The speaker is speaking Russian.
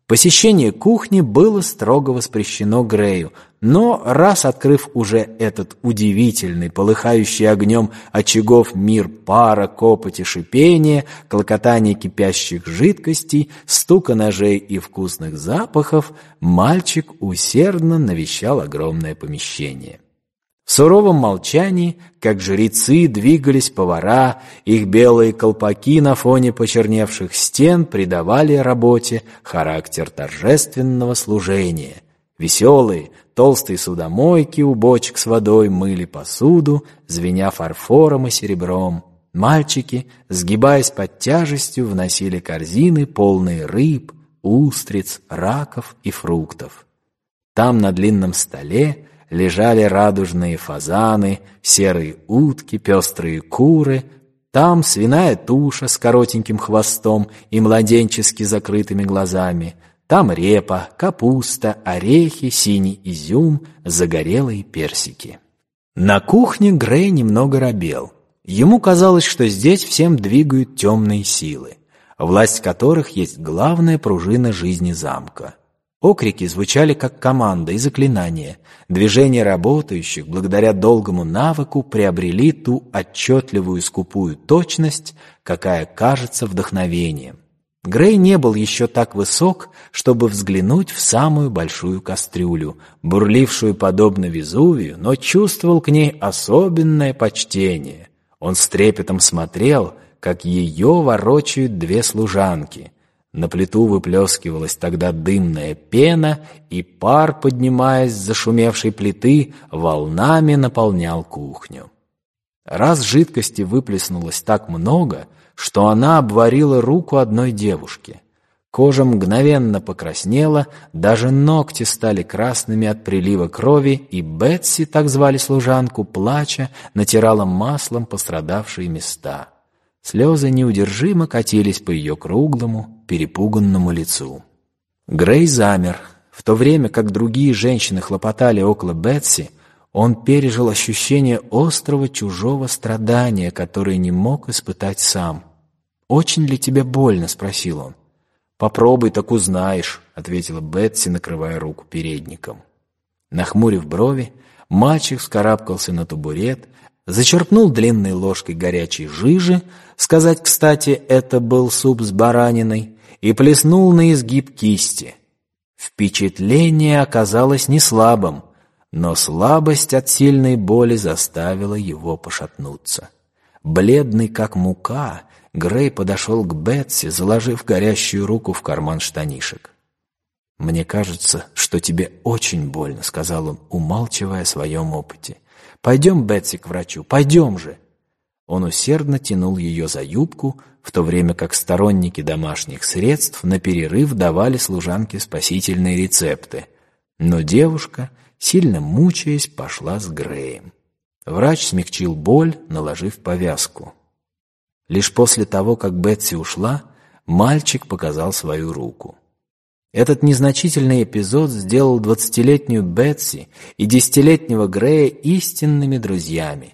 Посещение кухни было строго воспрещено Грею, но раз открыв уже этот удивительный, полыхающий огнем очагов мир пара, копоти, шипения, клокотания кипящих жидкостей, стука ножей и вкусных запахов, мальчик усердно навещал огромное помещение. В суровом молчании, как жрецы, двигались повара, их белые колпаки на фоне почерневших стен придавали работе характер торжественного служения. Веселые, толстые судомойки у бочек с водой мыли посуду, звеня фарфором и серебром. Мальчики, сгибаясь под тяжестью, вносили корзины, полные рыб, устриц, раков и фруктов. Там на длинном столе лежали радужные фазаны, серые утки, пестрые куры, там свиная туша с коротеньким хвостом и младенчески закрытыми глазами, там репа, капуста, орехи, синий изюм, загорелые персики. На кухне Грей немного робел. Ему казалось, что здесь всем двигают темные силы, власть которых есть главная пружина жизни замка. Окрики звучали как команда и заклинания. Движения работающих, благодаря долгому навыку, приобрели ту отчетливую скупую точность, какая кажется вдохновением. Грей не был еще так высок, чтобы взглянуть в самую большую кастрюлю, бурлившую подобно Везувию, но чувствовал к ней особенное почтение. Он с трепетом смотрел, как ее ворочают две служанки. На плиту выплескивалась тогда дымная пена, и пар, поднимаясь с зашумевшей плиты, волнами наполнял кухню. Раз жидкости выплеснулось так много, что она обварила руку одной девушки. Кожа мгновенно покраснела, даже ногти стали красными от прилива крови, и Бетси, так звали служанку, плача, натирала маслом пострадавшие места. Слезы неудержимо катились по ее круглому, перепуганному лицу. Грей замер. В то время как другие женщины хлопотали около Бетси, он пережил ощущение острого чужого страдания, которое не мог испытать сам. «Очень ли тебе больно?» — спросил он. «Попробуй, так узнаешь», — ответила Бетси, накрывая руку передником. Нахмурив брови, мальчик вскарабкался на табурет, зачерпнул длинной ложкой горячей жижи, сказать, кстати, это был суп с бараниной, и плеснул на изгиб кисти. Впечатление оказалось не слабым, но слабость от сильной боли заставила его пошатнуться. Бледный как мука, Грей подошел к Бетси, заложив горящую руку в карман штанишек. «Мне кажется, что тебе очень больно», — сказал он, умалчивая о своем опыте. «Пойдем, Бетси, к врачу, пойдем же!» Он усердно тянул ее за юбку, в то время как сторонники домашних средств на перерыв давали служанке спасительные рецепты. Но девушка, сильно мучаясь, пошла с Греем. Врач смягчил боль, наложив повязку. Лишь после того, как Бетси ушла, мальчик показал свою руку. Этот незначительный эпизод сделал 20-летнюю Бетси и 10-летнего Грея истинными друзьями.